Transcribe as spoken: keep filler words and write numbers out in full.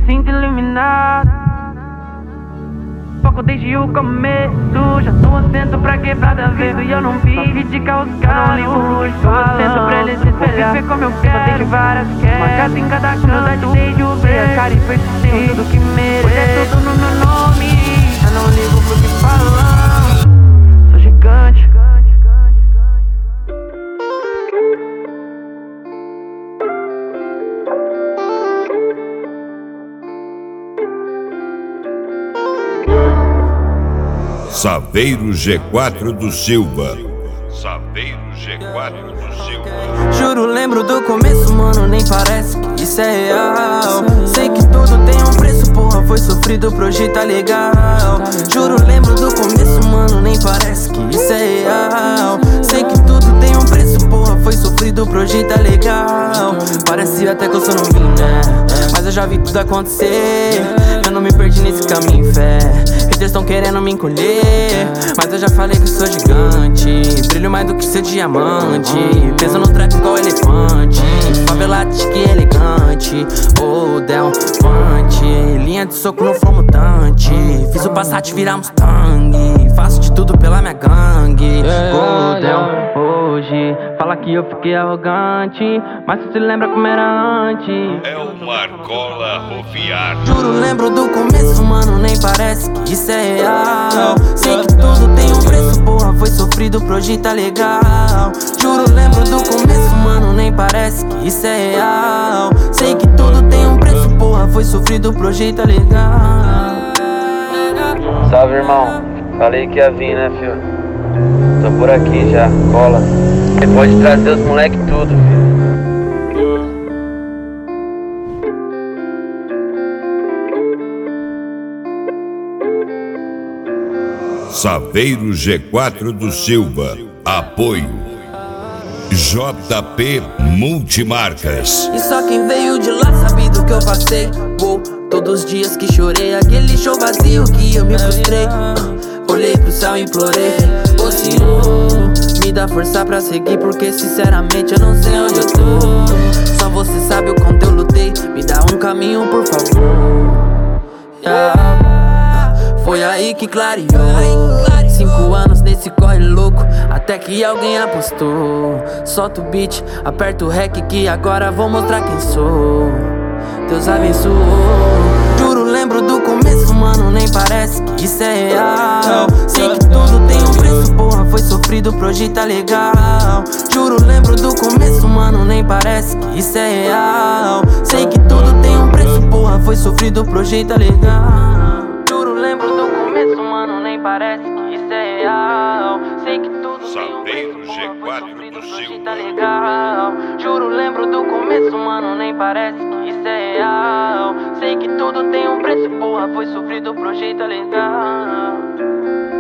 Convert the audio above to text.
sinto iluminado. Foco desde o começo, já tô assento pra quebrada ver. E eu não vivo de causar, eu não ligo, tô assento pra eles se espelhar. Vou viver como eu quero, só tenho várias queres. Uma casa em cada canto, desde o ver. Cara e persistente, tudo que mereço. Pois é tudo no meu nome, eu não ligo pro que falam. Sou gigante. Saveiro G quatro do Silva. Saveiro G quatro do Silva. Juro, lembro do começo, mano, nem parece que isso é real. Sei que tudo tem um preço, porra, foi sofrido pro hoje tá legal. Juro, lembro do começo, mano, nem parece que isso é real. Sei que tudo tem um preço, porra, foi sofrido pro hoje tá legal. Parece até que eu sou novinho, né? Mas eu já vi tudo acontecer. Eu não me perdi nesse caminho, fé. Haters tão querendo me encolher, mas eu já falei que sou gigante. Brilho mais do que seu diamante. Peso no trap igual elefante. Favelado que elegante. Oh, Del Fante. Linha de soco no flow mutante. Fiz o Passat virar Mustang. Faço de tudo pela minha gangue. Oh, Del, hoje fala que eu fiquei arrogante, mas tu se lembra como era antes. É o Marcola Roviar. Juro, lembro do começo, mano, nem parece que isso é real. Sei que tudo tem um preço, porra, foi sofrido pro hoje tá legal. Juro, lembro do começo, mano, nem parece que isso é real. Sei que tudo tem um preço, porra, foi sofrido pro hoje tá legal. Salve, irmão. Falei que ia vir, né, filho? Tô por aqui já, cola. Você pode trazer os moleque tudo, filho. Saveiro G quatro do Silva. Apoio J P Multimarcas. E só quem veio de lá sabe do que eu passei. Uou, todos os dias que chorei, aquele show vazio que eu me frustrei. uh, Olhei pro céu e implorei, ô Senhor, me dá força pra seguir, porque sinceramente eu não sei onde eu tô. Só você sabe o quanto eu lutei, me dá um caminho por favor. yeah. Foi aí que clareou. Cinco anos nesse corre louco, até que alguém apostou. Solta o beat, aperta o rec que agora vou mostrar quem sou. Deus abençoou. Juro, lembro do começo, mano, nem parece que isso é real. Sei que tudo tem um preço, porra, foi sofrido pro hoje tá legal. Juro, lembro do começo, mano, nem parece que isso é real. Sei que tudo tem um preço, porra, foi sofrido pro hoje tá legal. Juro, lembro do começo, mano, nem parece que isso é real. Sei que tudo Saveiro G quatro do Silva. tá legal. Juro, lembro do começo, mano, nem parece que isso é real. Sei que tudo tem um preço, porra, foi sofrido pro hoje tá legal.